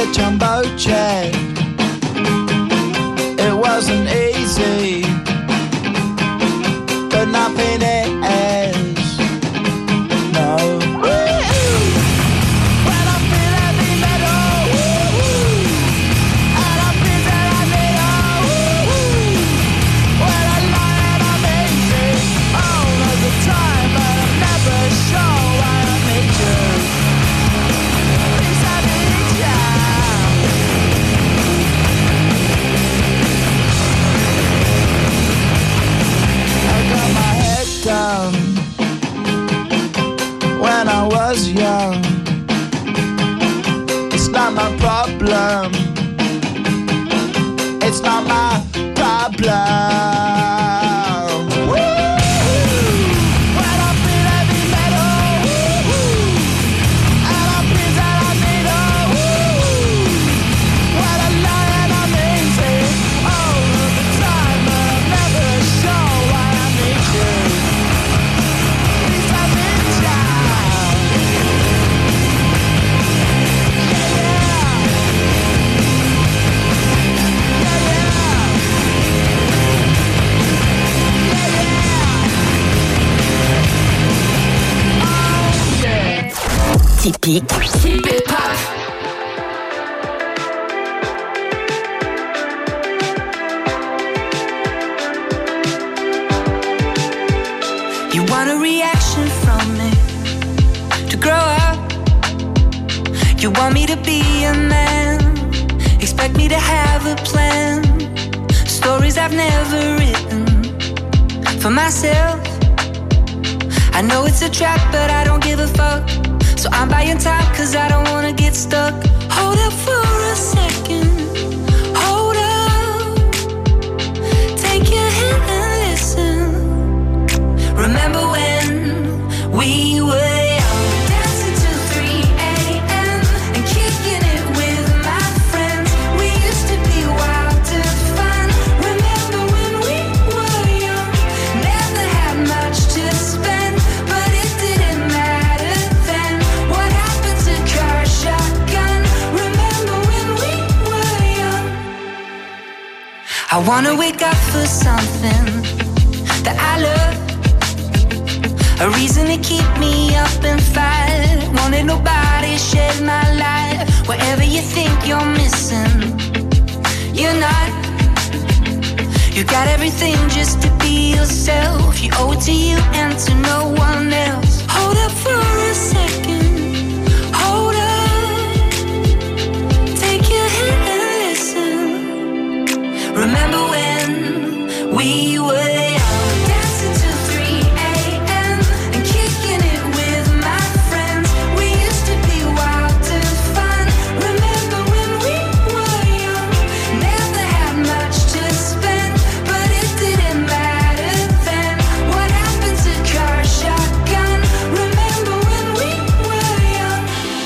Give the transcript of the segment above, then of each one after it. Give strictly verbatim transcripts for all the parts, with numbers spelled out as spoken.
a jumbo jet. It wasn't easy, but nothing is. No. Down when I was young. It's not my problem. It's not my problem. Typique. Keep it pop. You want a reaction from me to grow up. You want me to be a man, expect me to have a plan. Stories I've never written for myself. I know it's a trap, but I don't give a fuck. So I'm buying time cause I don't wanna get stuck. Hold up for a second. Hold up. Take your hand and listen. Remember when we were young, dancing till three a.m. and kicking it with my friends. We used to be wild and fun. Remember when we were young, never had much to spend, but it didn't matter then. What happened to car, shotgun? Remember when we were young? I wanna wake up for something that I love, a reason to keep me up and fight. Wanted nobody shed my light. Whatever you think you're missing, you're not. You got everything just to be yourself. You owe it to you and to no one else. Hold up for a second. Hold up. Take your hand and listen. Remember when we were young, dancing till three a.m. and kicking it with my friends. We used to be wild and fun. Remember when we were young, never had much to spend, but it didn't matter then. What happened to car, shotgun? Remember when we were young?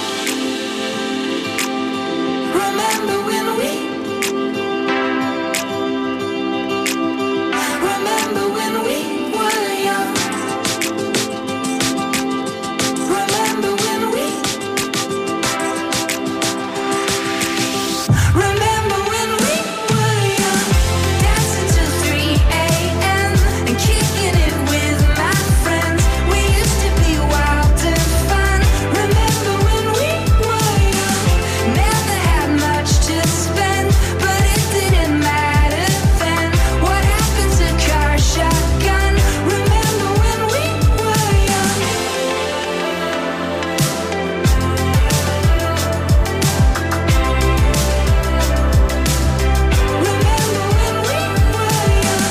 Remember when we Remember when we were young? Remember when we Remember when we were young, dancing till three a.m. and kicking it with my friends. We used to be wild and fun. Remember when we were young, never had much to spend, but it didn't matter then. What happened to car, shotgun? Remember when we were young? Remember when we were young?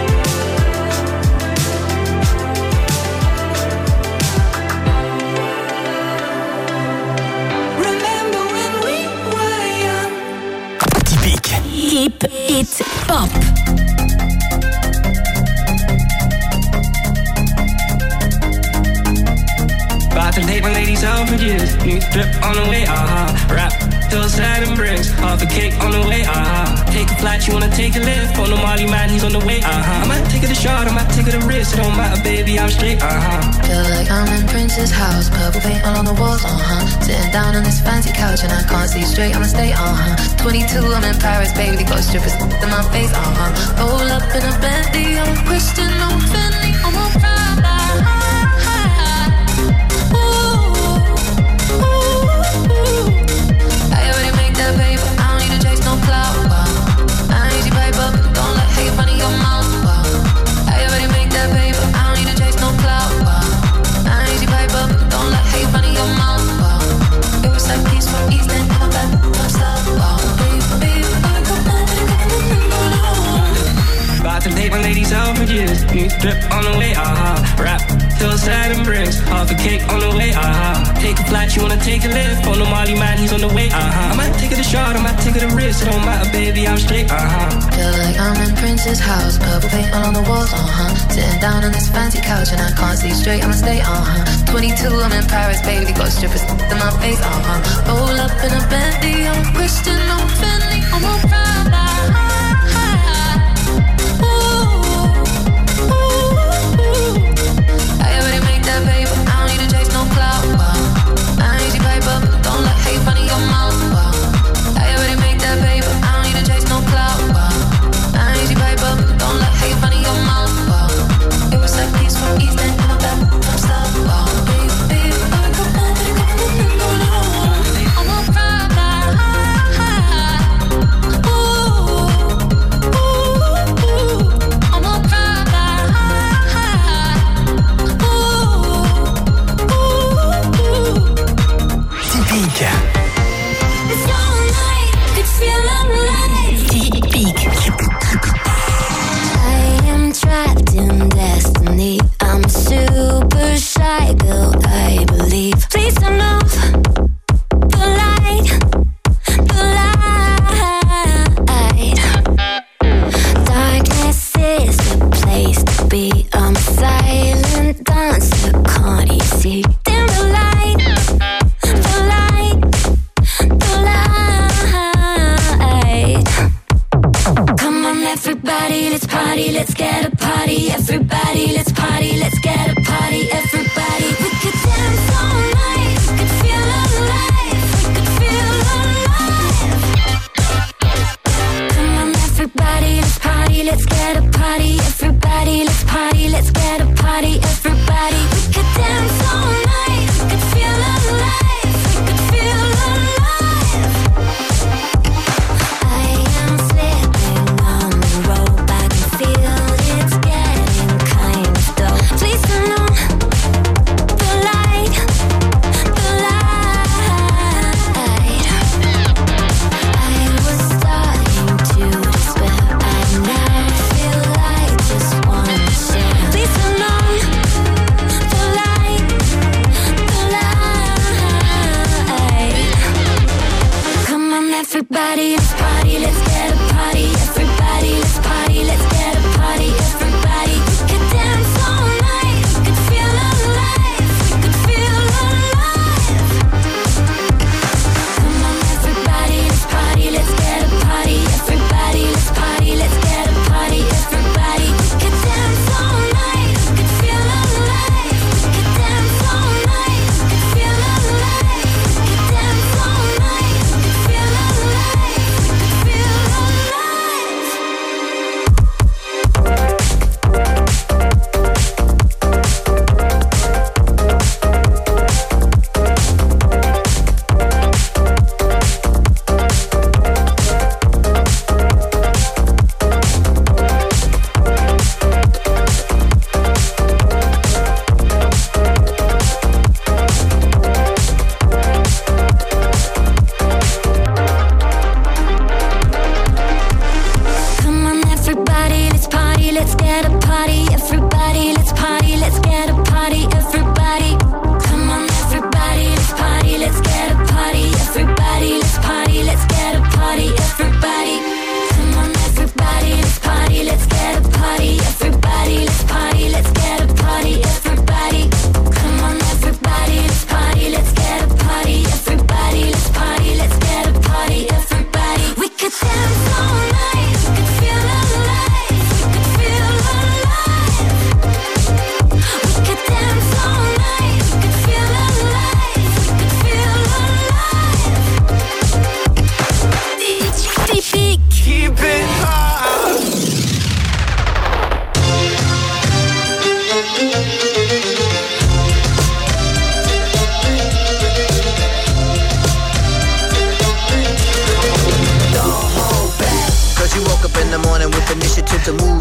Remember when we were young? Typique. Keep it pop. About to take my ladies out for years. New drip on the way, uh-huh. Rap still sad and bricks. Half a cake on the way, uh-huh. Take a flight, you wanna take a lift. On the Molly man, he's on the way, uh-huh. I might take it a shot, I might take it a risk. It don't matter, baby, I'm straight, uh-huh. Feel like I'm in Prince's house, purple paint all on the walls, uh-huh. Sitting down on this fancy couch and I can't see straight, I'ma stay, uh-huh. twenty-two, I'm in Paris, baby, got strippers in my face, uh-huh. Roll up in a Bentley, I'm a Christian, I'm a Fendi, I'm a Prada. I already make that paper, I don't need to chase no clout, wow. I need you paper, don't let hate run in your mouth, wow. I already make that paper, I don't need to chase no clout, wow. I need you paper, don't let hate run in your mouth, wow. It was like peace from East and come back from South, wow. Baby, I come on, about to date my ladies out for years. New drip on the way, uh-huh. Rap, still sad and bricks. Half a cake on the way, uh-huh. Take a flight, you wanna take a lift. On the Molly man, he's on the way, uh-huh. I might take it a shot, I might take it a risk. It don't matter, baby, I'm straight, uh-huh. Feel like I'm in Prince's house, purple paint all on the walls, uh-huh. Sitting down on this fancy couch and I can't see straight, I'ma stay, uh-huh. twenty-two, I'm in Paris, baby, got strippers in my face, uh-huh. Roll up in a Bentley, I'm a Christian, I'm a Fendi, I'm a Prada. I already made that paper, I don't need to chase no clout, wow. I need you paper, don't let hate run in your mouth, wow. I already made that paper, I don't need to chase no clout, wow. I need you paper, don't let hate run in your mouth, wow. It was like peace from East and come back from South, wow. Baby, baby, I come on, baby, come on, baby, come on. I'm a Prada. Ooh, ooh, ooh. I'm a Prada. Typique. Typique. I am trapped in destiny.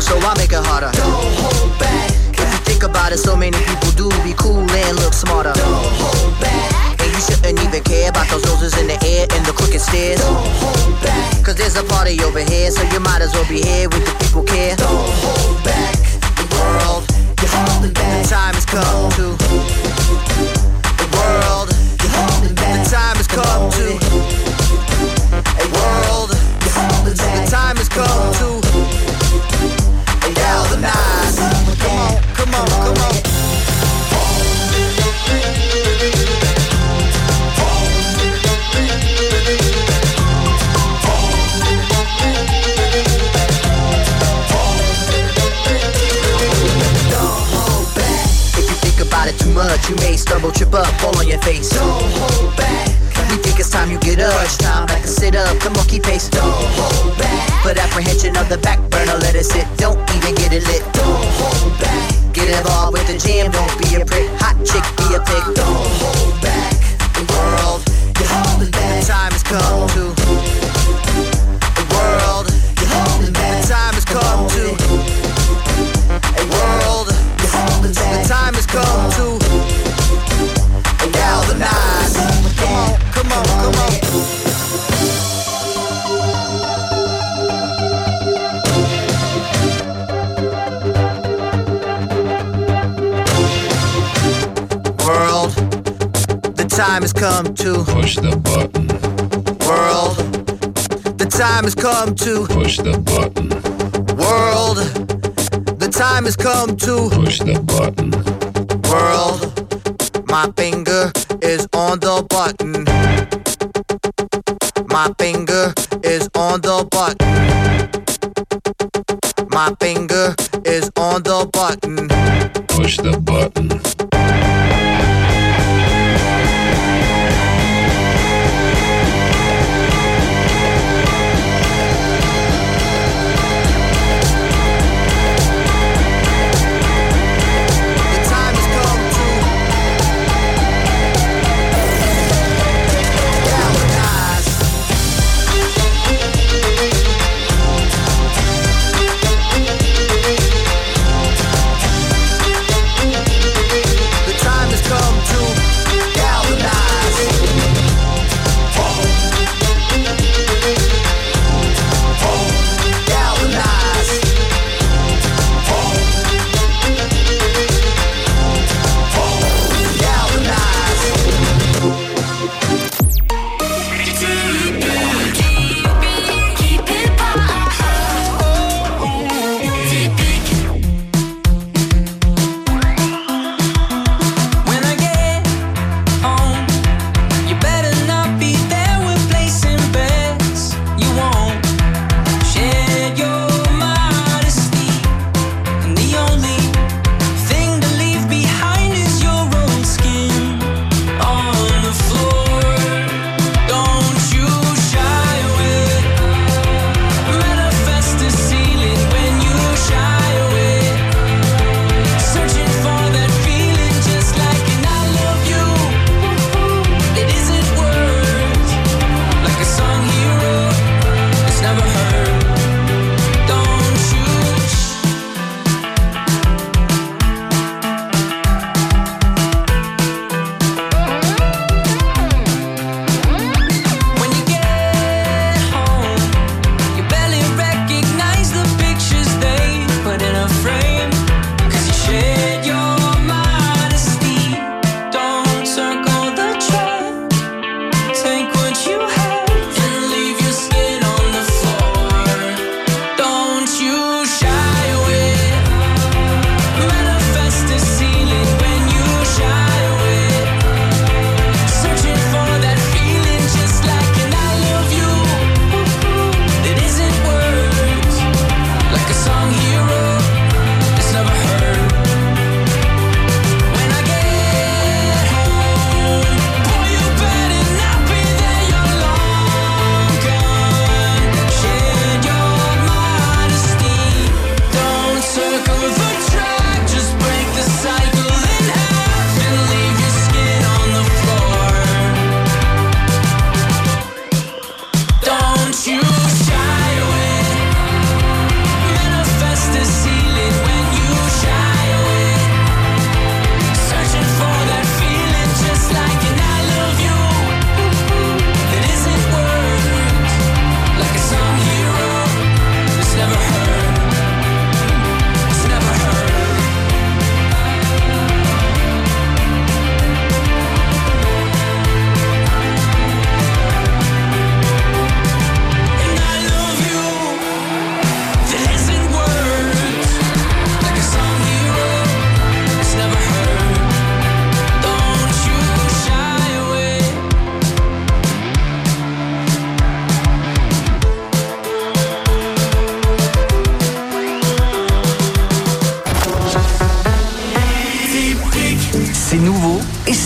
so I make it harder. Don't hold back. If you think about it, so many people do be cool and look smarter. Don't hold back. And you shouldn't even care about those noses in the air and the crooked stairs. Don't hold back. Cause there's a party over here, so you might as well be here with the people care. Don't hold back. The world, you're holding back. The time has come to. The world, you're holding back. The time has come to. A world, you're holding back. The time has come to. Galvanize. Come on, come on, come on. About it too much, you may stumble, trip up, fall on your face. Don't hold back. We think it's time you get up. It's time back to sit up. Come on, keep pace. Don't hold back. Put apprehension on the back burner, let it sit. Don't even get it lit. Don't hold back. Get involved with the jam. Don't be a prick. Hot chick, be a pig. Don't hold back. The world, you're holding back. The time has come to. The world, you're holding back. The time has come to. A world. The time has come to galvanize. Come on, come on, come on. World, the time has come to push the button. World, the time has come to push the button. World, the time has come to push the button. World, my finger is on the button. My finger is on the button. My finger is on the button. Push the button.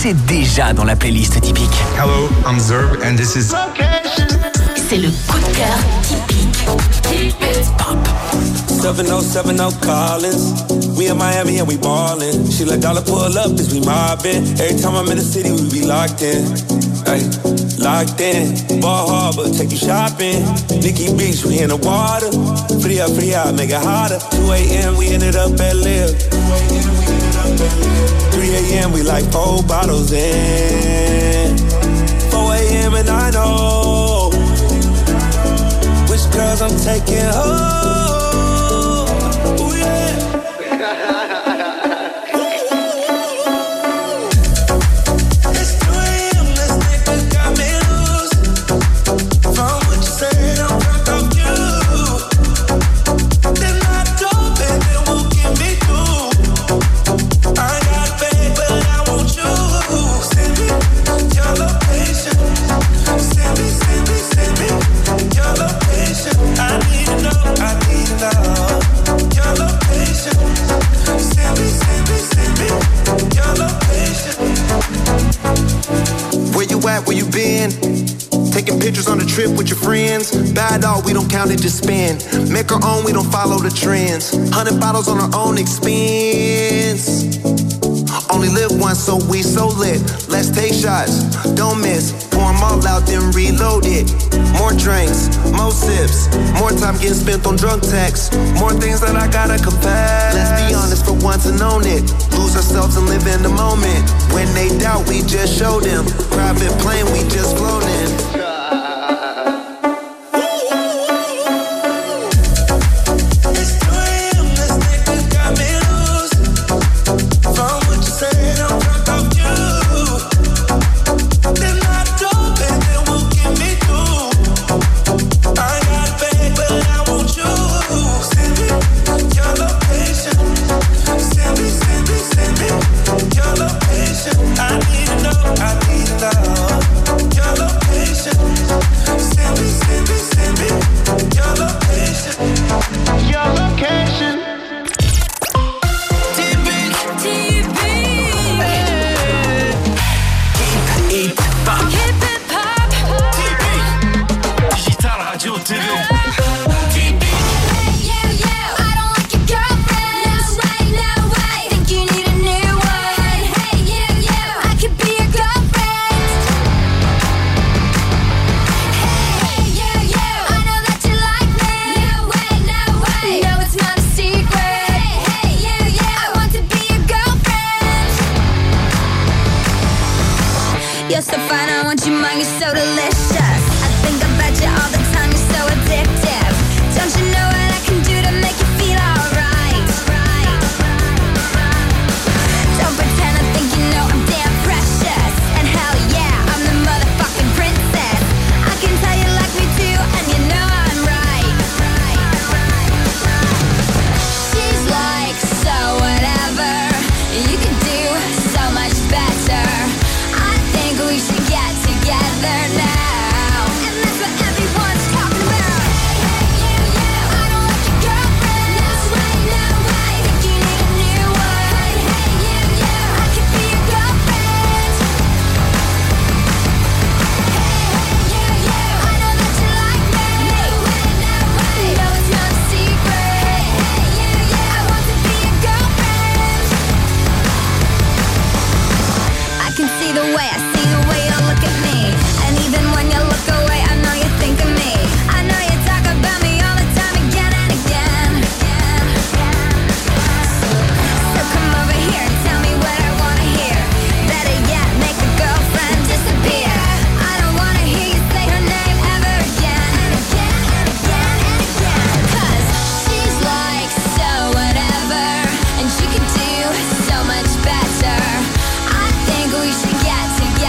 c'est déjà dans la playlist typique. Hello, I'm Zerb and this is... C'est le coup de cœur typique. Keep it pop. seven oh seven oh Collins. We in Miami and we ballin'. She let dollar pull up cause we mobbin'. Every time I'm in the city we be locked in. Ay, locked in. Ball Harbor, take you shopping. Nikki Beach, we in the water. Free up, free out, make it hotter. two a.m. we ended up at Live. three a.m. we like four bottles in. four a.m. and I know which girls I'm taking home. Ooh, yeah. It's two a.m. this nigga got me loose. From what you said, I'm drunk off you. Then I dope and then will get me through. I got paid, but I want you. Send me your location. Send me, send me, send me your location. I need to know, I need to know your location. Send me, send me, send me your location. Where you at, where you been? Taking pictures on the trip with your friends. Bad all, we don't count it, just spend. Make our own, we don't follow the trends. Hundred bottles on our own expense. Only live once, so we so lit. Let's take shots, don't miss. Pour them all out, then reload it. More drinks, more sips. More time getting spent on drunk texts. More things that I gotta confess. Let's be honest for once and own it. Lose ourselves and live in the moment. When they doubt, we just show them. Private plane, we just floating. So much better. I think we should get together.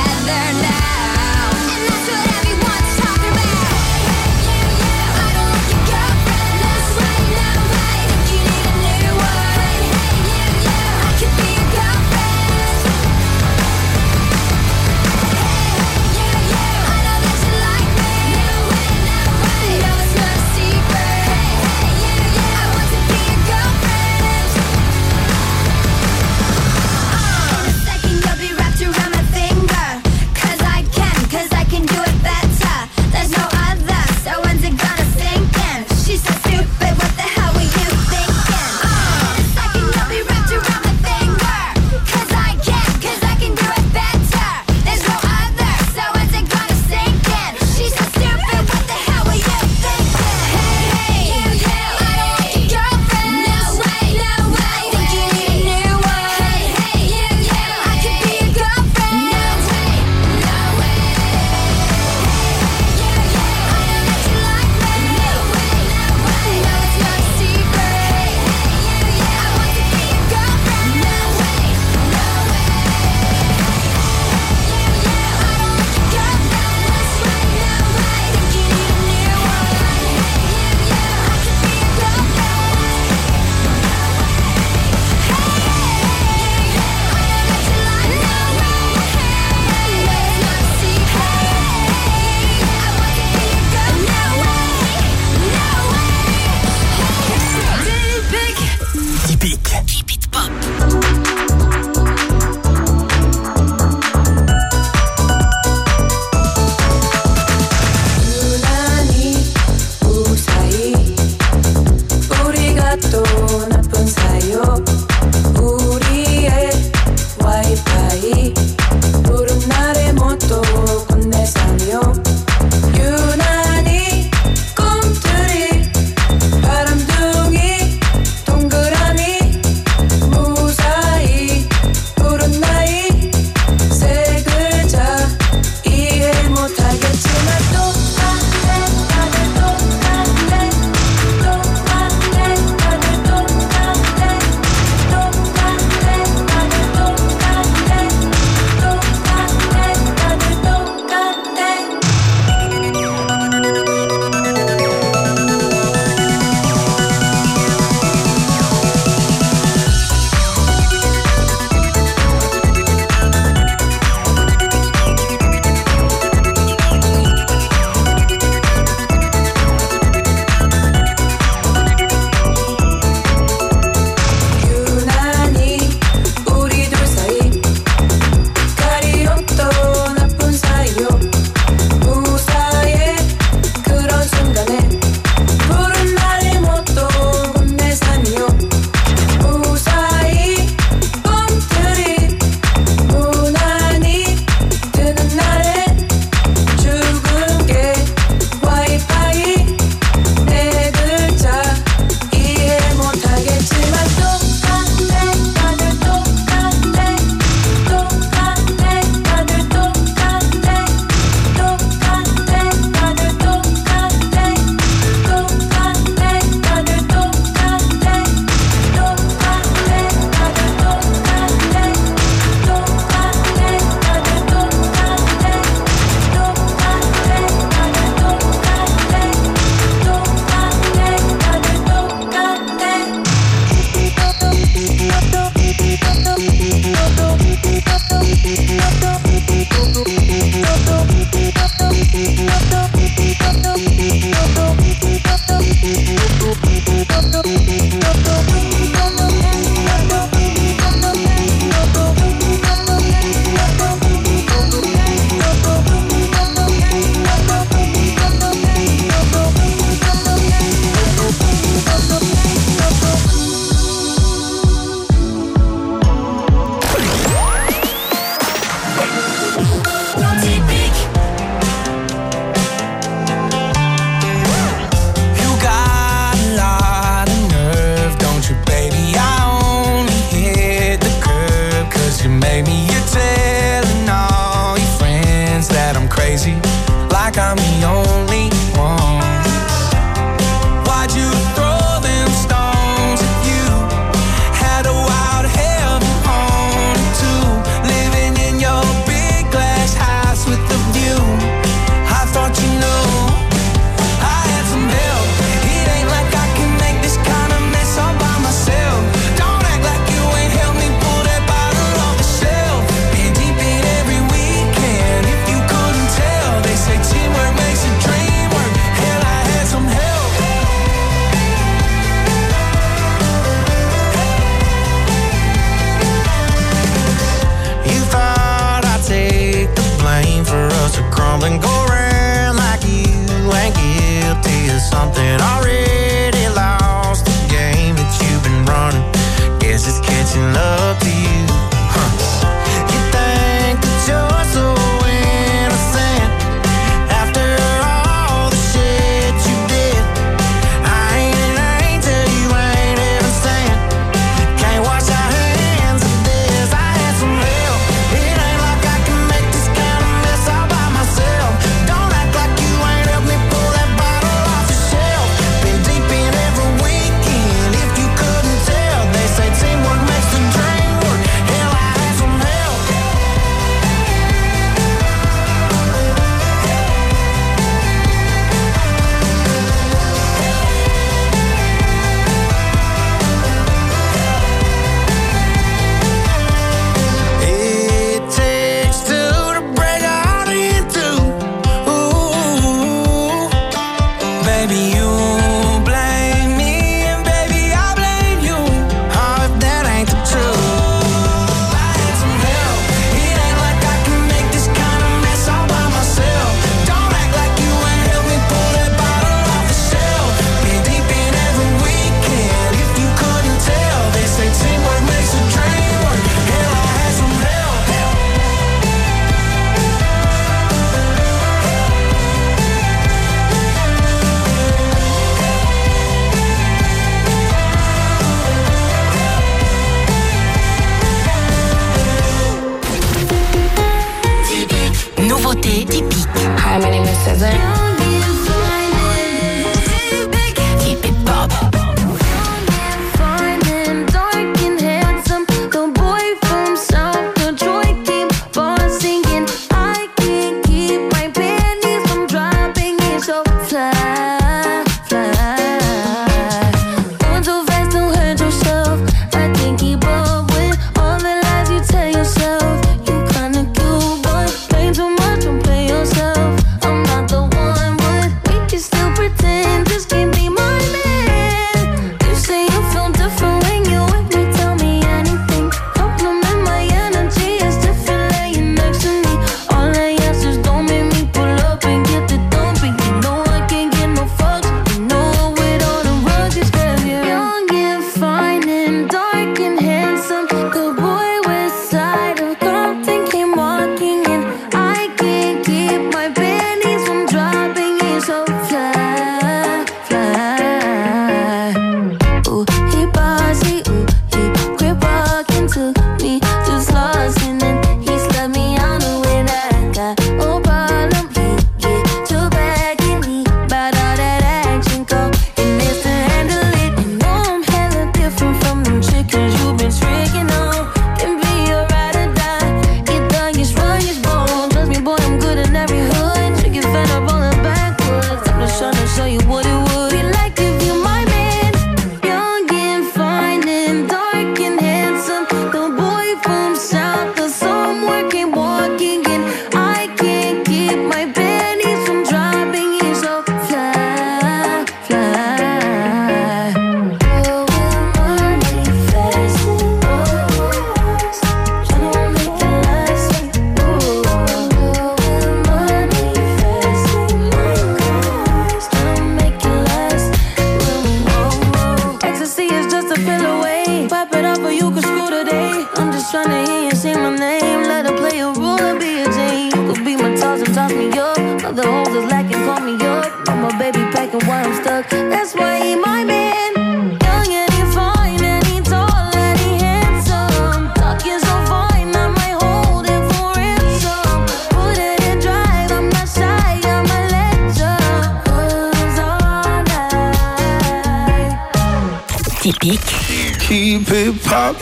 Keep it pop.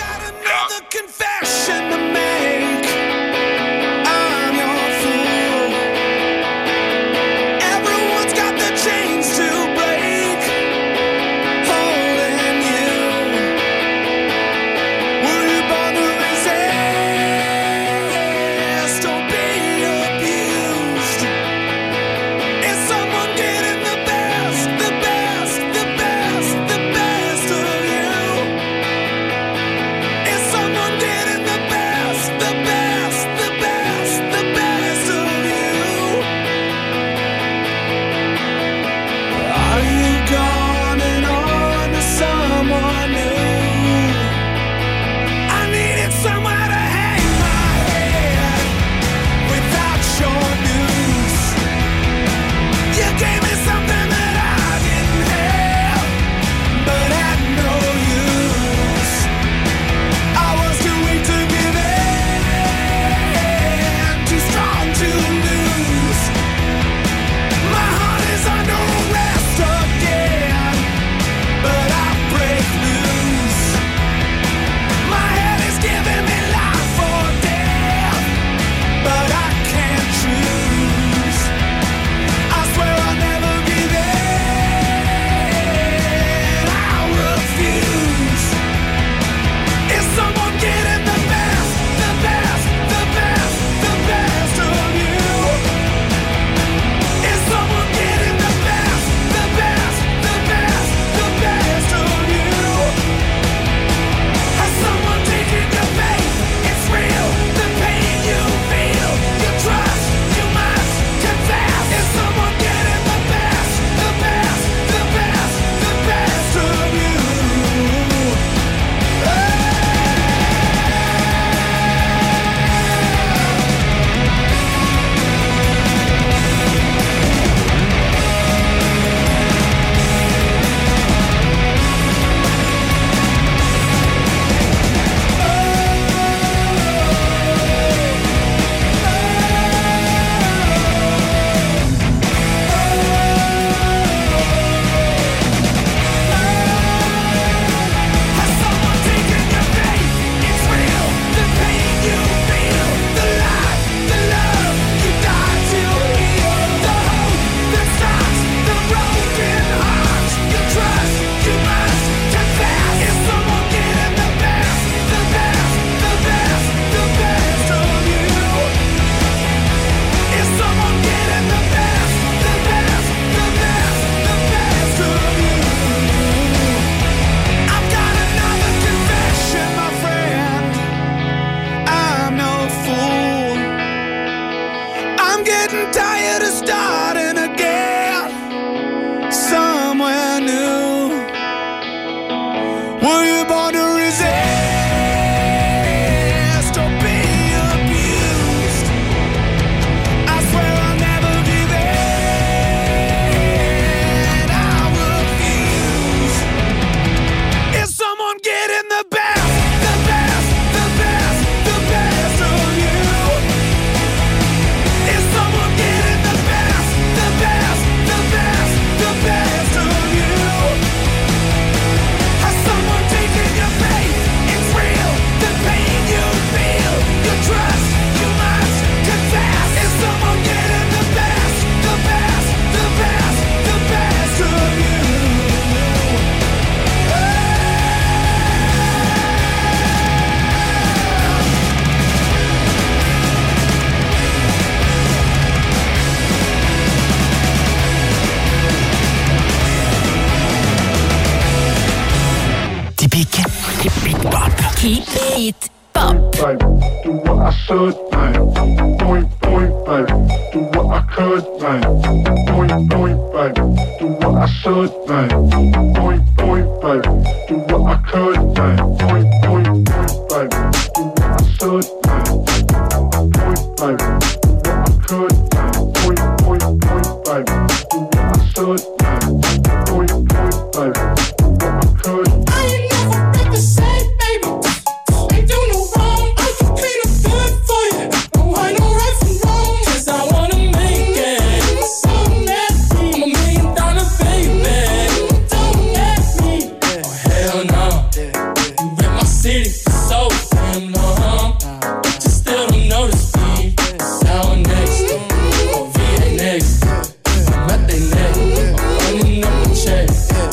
Hit Pop. Do what I should, like. Point, point, baby. Do what I could, like. Point, point, baby. Do what I should, like. Point, point, baby. Do what I could, like. Point, point, point, baby. Do what I should, like. Point, baby. Do what I could, like. Point, point, point, baby. Do what I should, like. Point, point, baby. Do what I could. I ain't never been the same, baby. Ain't do no wrong. I can clean up good for you. No, I know right from wrong. 'Cause I wanna make it. So nasty. I'm a million dollar baby. Don't let me. Oh, hell no. You rip my city for so damn long. But you still don't notice me. Sound next. Oh, V A next. I'm at they neck. I'm running up the check.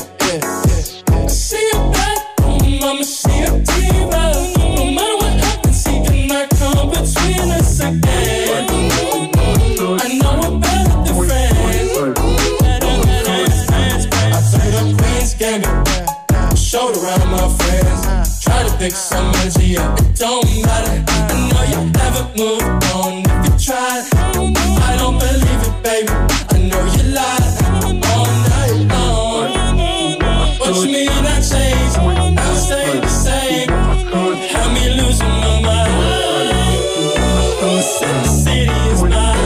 See you back home, I'ma see a diva. No matter what happens, he cannot come between us again. I know we're better than friends. I took up Queen's Gambit, showed around my friends. Try to pick some energy, yeah, it don't matter. I know you haven't moved on if you tried. I don't believe it, baby. I know you lied all night long. What you mean I changed? I stay the same. Had me losing my mind. Who said the city is mine?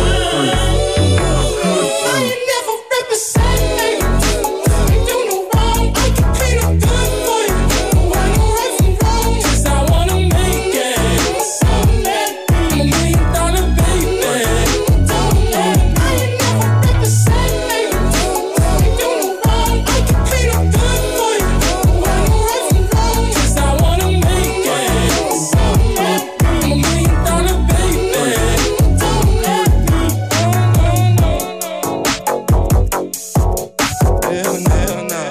I ain't never represent, baby. Ain't do no wrong. I can clean up good for you. I know right from wrong. 'Cause I wanna make it. So let me. I'm a million dollar baby. Don't let me. I ain't never represent, baby. Ain't do no wrong. I can clean up good for you. I know right from wrong. 'Cause I wanna make it. So let me. I'm a million dollar baby. Don't let me. No, no, no, no. Hell no, hell no.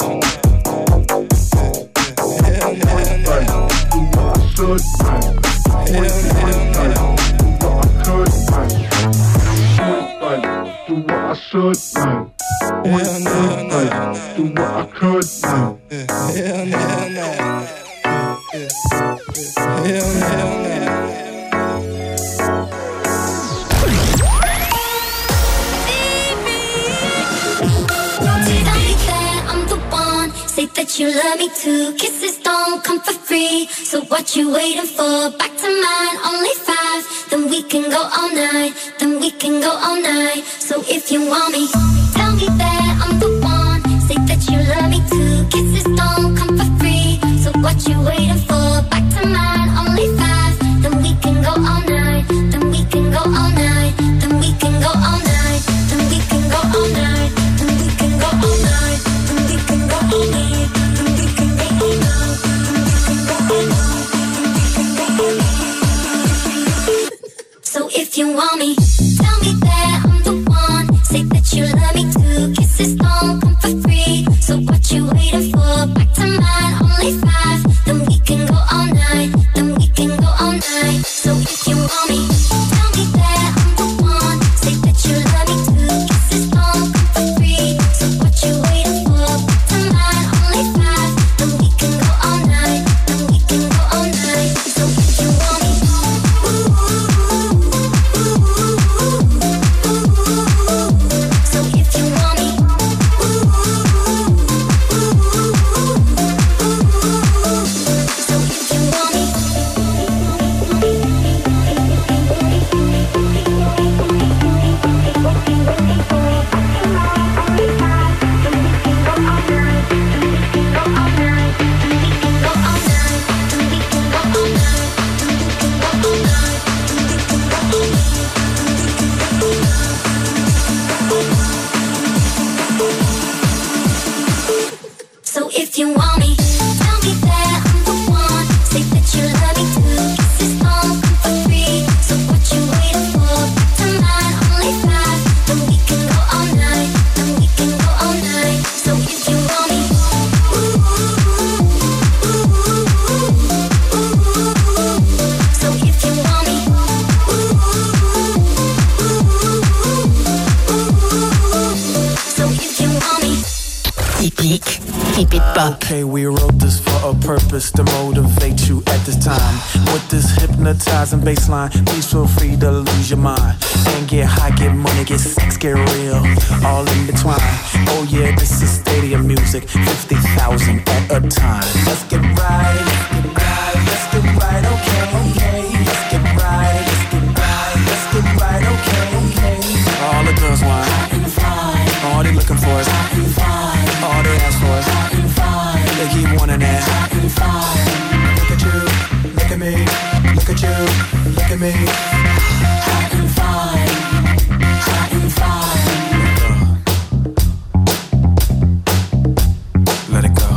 Hell no, hell no. Do what I should, like. Point, point, baby. Do what I could, like. Point, baby. Do what I should, like. Point, point, baby. Do what I could, like. Hell no, hell no. Hell no, hell no. Tell me that I'm the one. Say that you love me too. Kisses don't come for free. So what you waiting for? Back to mine, only five. Then we can go all night. Then we can go all night. So if you want me, tell me that I'm the one. Say that you love me too. Kisses don't come for free. So what you waiting for? Back to mine, only five. Then we can go all night. Then we can go all night. Then we can go all night. Then we can go all night. Then we can go all night. Then we can go all night. Then we can go all night. Then we can go all night. Then we can go all night. So if you want me, tell me that I'm the one. Say that you love me too. Kisses don't come for free. So what you waiting for? Back to mine, only five. Then we can go all night. Then we can go all night. So if you want me, tell me that I'm the one. Say that you love me too. Kisses don't come for free. So what you waiting for? Back to mine, only five. Then we can go all night. Then we can go all night. So if you want me, so if you want me, so if you want me. Keep it pop. Okay, we wrote this for a purpose to motivate you at this time. With this hypnotizing bass line, please feel free to lose your mind. And get high, get money, get sex, get real, all in between. Oh yeah, this is stadium music, fifty thousand at a time. Let's get right, let's get right, let's get right, okay, okay. Let's get right, let's get right, let's get right, okay, okay. All the girls want, all they looking for is, all they ask for is, they keep wanting that. Look at you, look at me, look at you, look at me. Hot and fine, hot and fine. Let it go.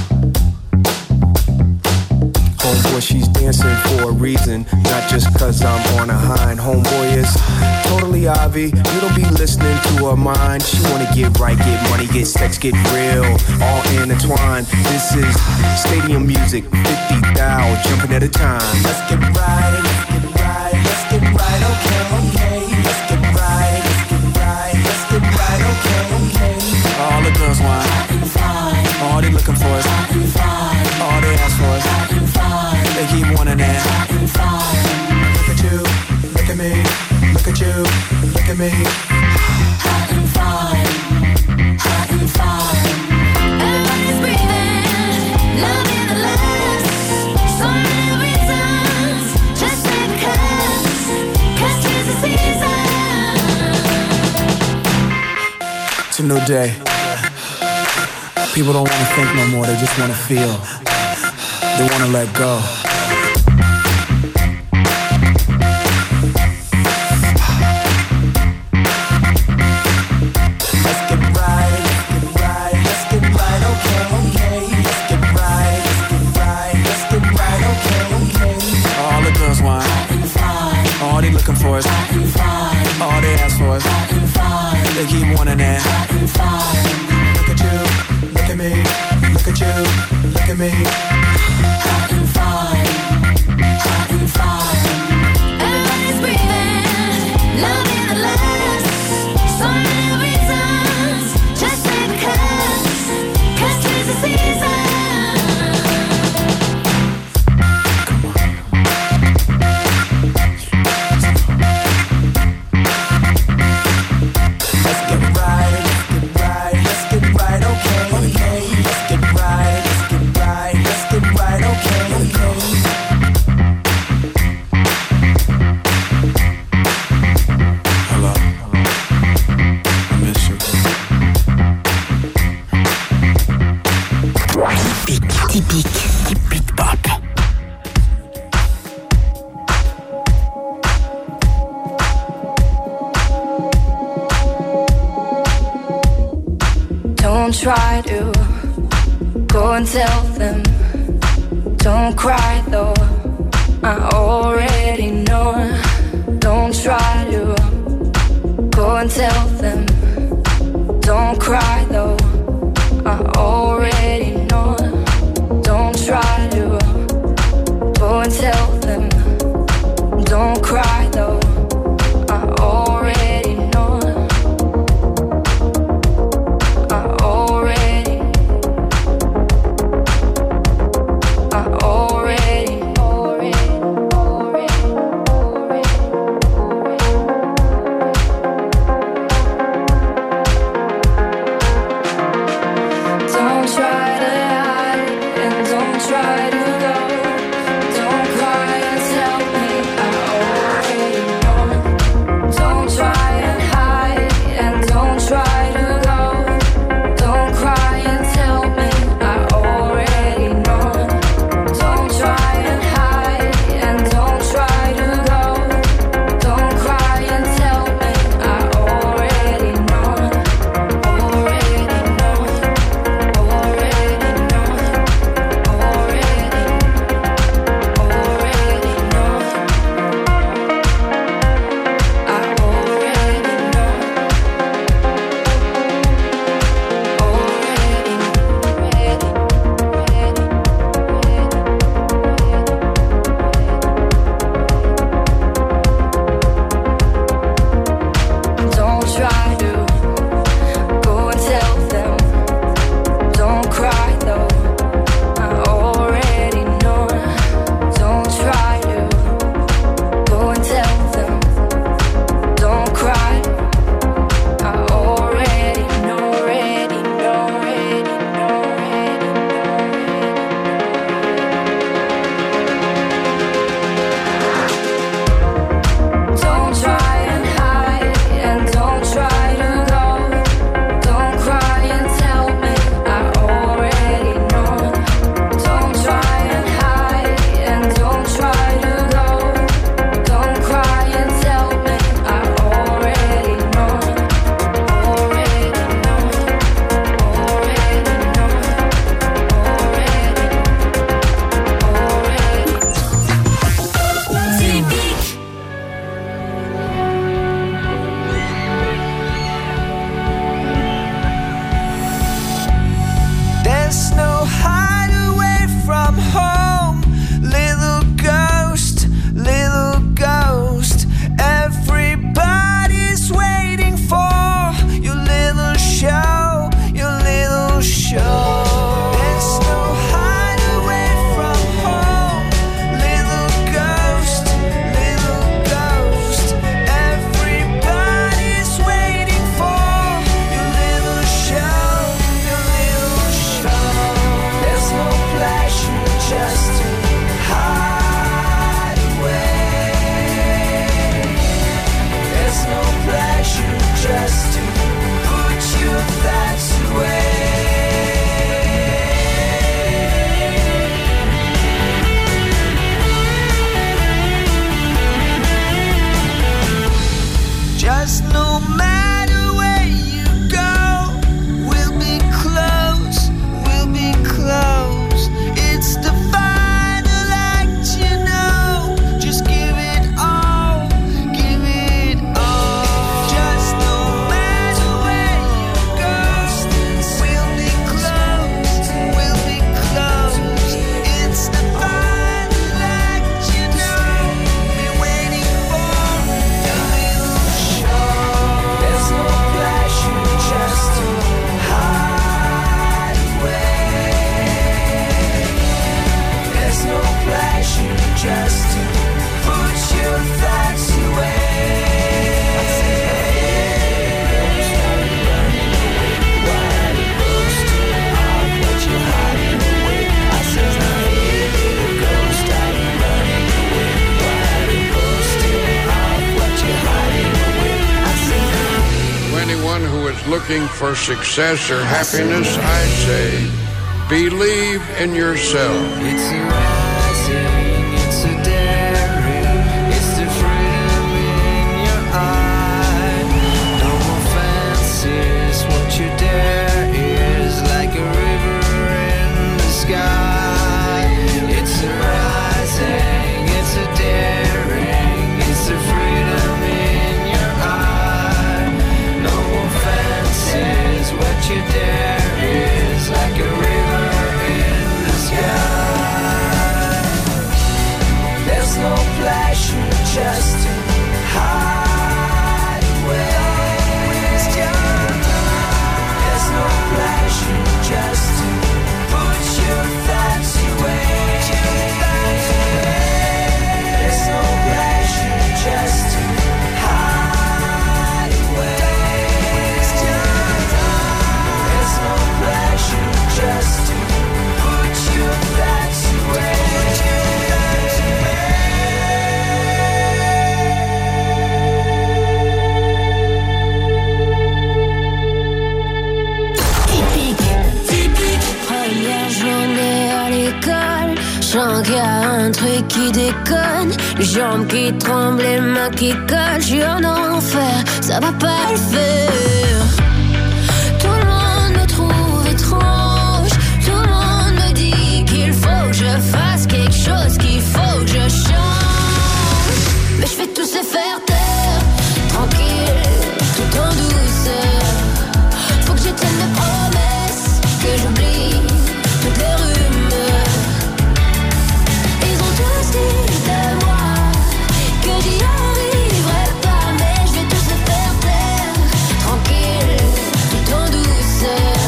Homeboy, she's dancing for a reason, not just cause I'm on a hind. Homeboy is totally Ivy, you don't be listening to her mind. She wanna get right, get money, get sex, get real, all intertwined. This is stadium music, fifty thou jumping at a time. Let's get right, let's get right, let's get right, okay, okay. Let's get right, let's get right, let's get right, okay, okay. All the girls want, all they looking for is, all they ask for is, they keep wanting that. Look at you, look at me, look at you, look at me. Hot and fine, hot and fine. Everybody's breathing, love in the letters. So many reasons, just because, cause tis the season. It's a new day. People don't wanna think no more, they just wanna feel. They wanna let go. Let's get right, let's get right, let's get right, okay, okay. Let's get right, let's get right, let's get right, okay, okay. All the girls want, all they looking for is, all they ask for is, they keep wanting that. Look at you, look at me, look at you, look at me. Hot and fine, hot and fine. Everybody's breathing, love in the letters. So many reasons, just because, cause tis the season. Let's get right, let's get right, let's get right, okay, okay. Let's get right, let's get right, let's get right, okay, okay. Hello, I miss you. Typique, typique, typique pop. Don't try to go and tell them. Don't cry though, I already know. Don't try to go and tell them. Don't cry though, I already know. Don't try to go and tell them. Don't cry though, I already know. I already, I already, already, already, Don't try to hide and don't try to go. Don't cry and tell me I already looking for success or happiness, I say, believe in yourself. It's a rising, it's a daring, it's the freedom in your eye. No more fancies, what you dare is like a river in the sky. It's a rising, it's a daring, it's the freedom in your eye. No more fancies, what you dare is like a river in the sky. There's no pleasure just to hide away. There's no pleasure just to put your thoughts away. There's no pleasure just to hide away. There's no pleasure just to put your thoughts away. Première journée à l'école, je sens qu'il y a un truc qui déconne. Les jambes qui tremblent, les mains qui collent. Je suis en enfer, ça va pas le faire. Tout le monde me trouve étrange. Tout le monde me dit qu'il faut que je fasse quelque chose, qu'il faut que je change. Mais je fais tout se faire taire, tranquille, tout en douceur. Faut que je tienne mes promesses, que j'oublie toutes les rumeurs. Ils ont tous dit de moi que j'y arriverai pas, mais je vais tous les faire taire, tranquille, tout en douceur.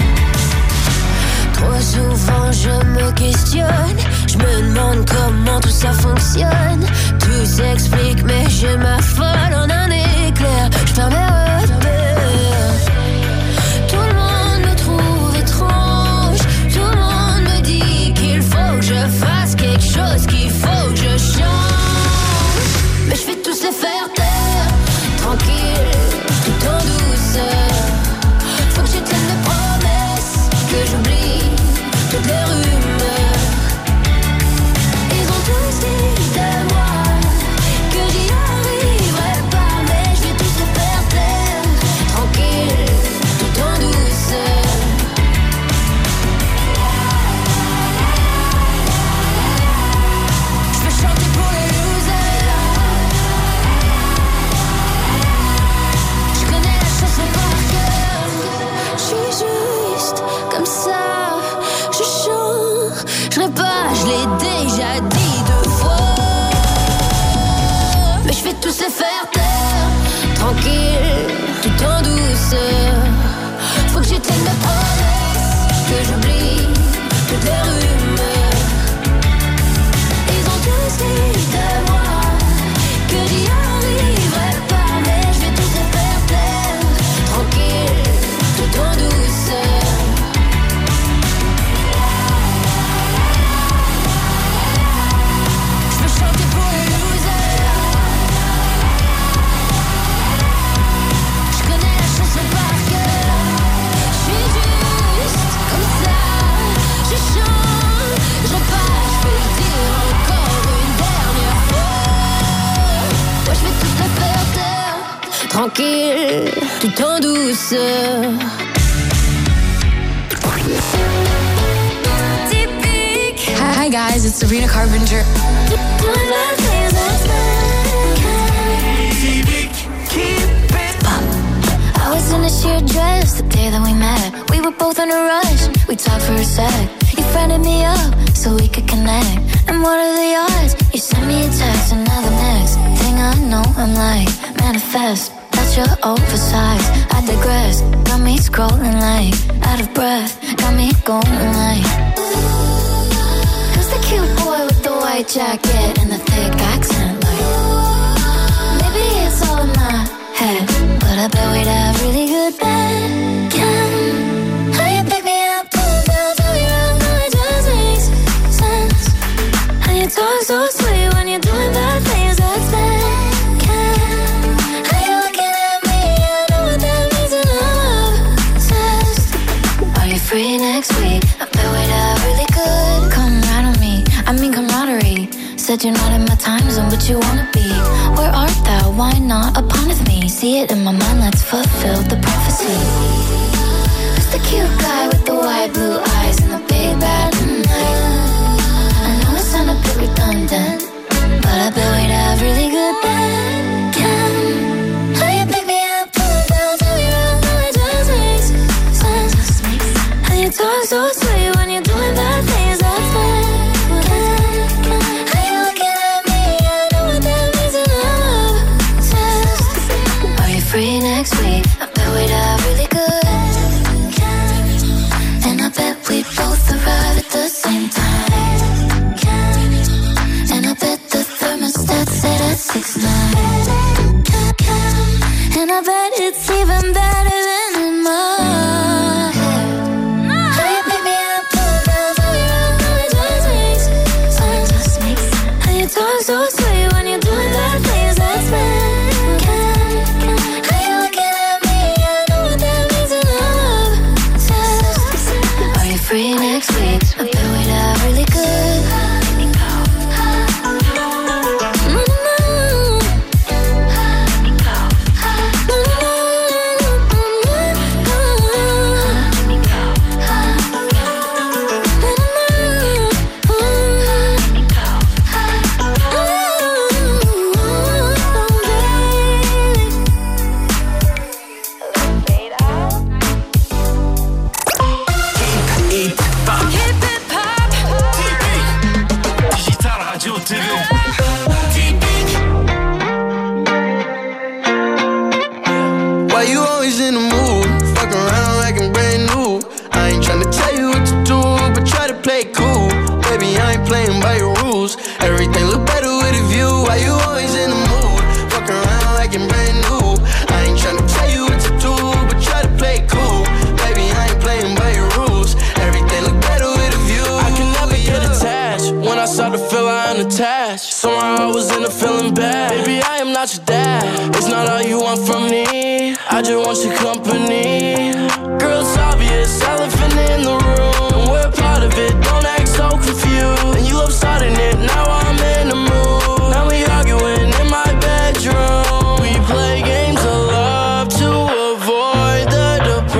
Trop souvent je me questionne, je me demande comment tout ça fonctionne. Tout s'explique mais je m'affole en un éclair, je perds mes repères. Tout le monde me trouve étrange, tout le monde me dit qu'il faut que je fasse quelque chose, qu'il faut que je change. Mais je vais tous les faire taire, tranquille, tout en douceur. Faut que je tienne mes promesses, que j'oublie toutes les rumeurs. Ils ont tous dit de moi que j'y arriverai pas, mais je vais tous les faire taire, tranquille, tout en douceur. Je vais chanter pour les losers. Je connais la chanson par cœur. Je suis juste comme ça. Je changerai pas, je l'ai déjà dit deux fois. Mais je vais tous les faire taire, tranquille, tout en douceur. Faut que je tienne mes promesses, que j'oublie toutes les rumeurs. Ils ont tous dit de moi que j'y arriverai pas, mais je vais tous les faire taire, tranquille, tout en douceur. Je veux chanter pour les losers. Je connais la chanson par cœur. Je suis juste comme ça. Je chante, je repars, je vais le dire encore une dernière fois. Moi je vais tout te faire taire, tranquille, tout en douceur. Hi guys, it's Sabrina Carpenter. I was in a sheer dress the day that we met. We were both in a rush, we talked for a sec. You friended me up so we could connect. And what are the odds? You sent me a text and now the next thing I know I'm like, manifest. That's your oversized, I digress. Got me scrolling like, out of breath. Got me going like, who's the cute boy with the white jacket and the thick accent? Like, maybe it's all in my head, but I bet we'd have really good bed. Can how you pick me up, pull down, tell me around, no, it just makes sense. How you talk so sweet when you're doing bad things, that's bad. Can how you looking at me, I know what that means, and I'm said you're not in my time zone, but you wanna be. Where art thou? Why not upon with me? See it in my mind, let's fulfill the prophecy. Who's the cute guy with the white blue eyes and the big bad night? I know it sound a bit redundant, but I bet we'd have really good then. Can how you pick me up, pull it down, tell me around, how it just makes sense. How you talk so sweet when you're doing bad things, that's fine. Free next week, I bet we'd have really good. And I bet we'd both arrive at the same time. And I bet the thermostat set at six nine. And I bet it's even better than in my head. How you pick me up, pull it down, tell me around, how it just makes sense. How you talk so sweet when you're doing that things, that's bad. Free next week, I bet we'd have really good. Why you always in the mood? Fuck around like I'm brand new. I ain't tryna tell you what to do, but try to play cool. Baby, I ain't playing by your rules. Everything look better with a view. Why you always in the mood? Fuck around like I'm brand new. I ain't tryna tell you what to do, but try to play cool. Baby, I ain't playing by your rules. Everything look better with a view. I can never get attached. When I start to feel I unattached, somehow I was in a feeling bad. Baby, I am not your dad. It's not all you want from me. I just want your company. Girl, it's obvious, elephant in the room, and we're part of it, don't act so confused. And you love starting it, now I'm in the mood. Now we arguing in my bedroom. We play games of love to avoid the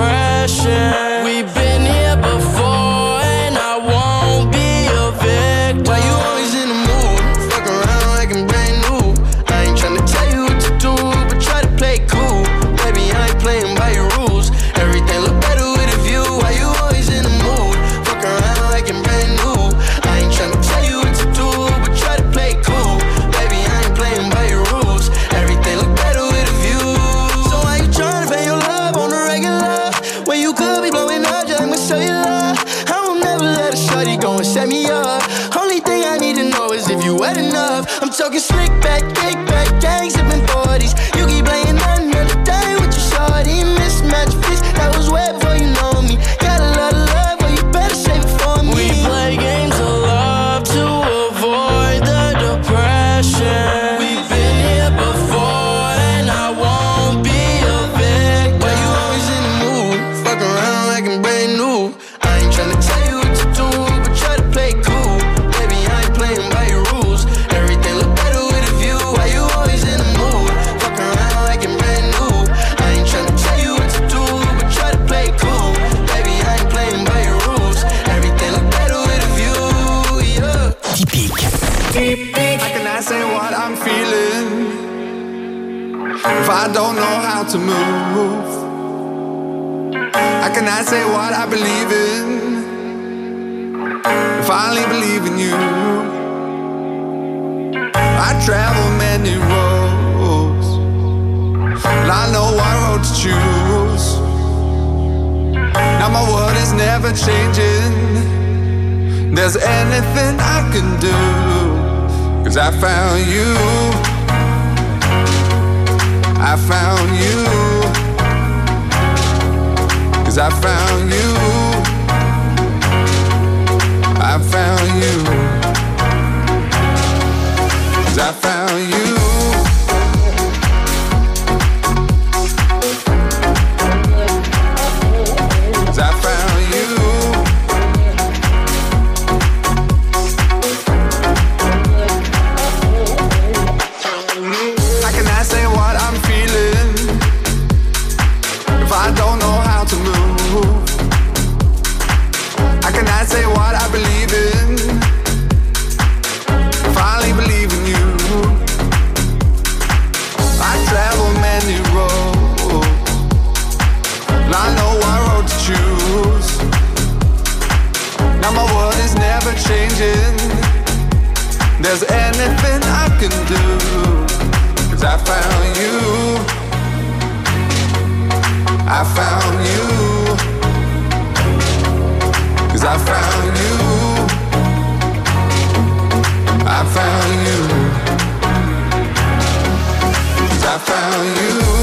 depression. We've been here before, and I won't be a victim. Why you always in the mood? Fuck around like I'm brand new. I ain't tryna tell you what to do, but try to play cool. Baby, I ain't playing by your rules. Everything look better with a view. Why you always in the mood? Fuck around like I'm brand new. I ain't tryna tell you what to do, but try to play cool. Baby, I ain't playing by your rules. Everything look better with a view. So why you tryna pay your love on the regular when you could be blowing up just like my cellular? I won't never let a shorty go and set me up. Only thing I need to know is if you wet enough. I'm talking slick back, kick back, gang sipping forties. You keep playing another day with your shorty. Mismatch fits, that was way before you know me. Got a lot of love, but you better save it for me. We play games of love to avoid the depression. We've been here before, and I won't be a victim. Why you always in the mood? Fuck around like I'm brand new. I ain't tryna tell you what to do, but try to play cool. Baby, I ain't playing by your rules. Everything look better with a view. Why you always in the mood? Fuck around like I'm brand new. I ain't tryna tell you what to do, but try to play cool. Baby, I ain't playing by your rules. Everything look better with a view, yeah. Typique. I cannot say what I'm feeling if I don't know how to move. I cannot say what I believe in if I only believe in you. I travel many roads, and I know what road to choose. Now my world is never changing. There's anything I can do, 'cause I found you. I found you. 'Cause I found you. I found you. 'Cause I found you. 'Cause I found you. Cause I found you. I found you. Cause I found you. I found you. Cause I found you.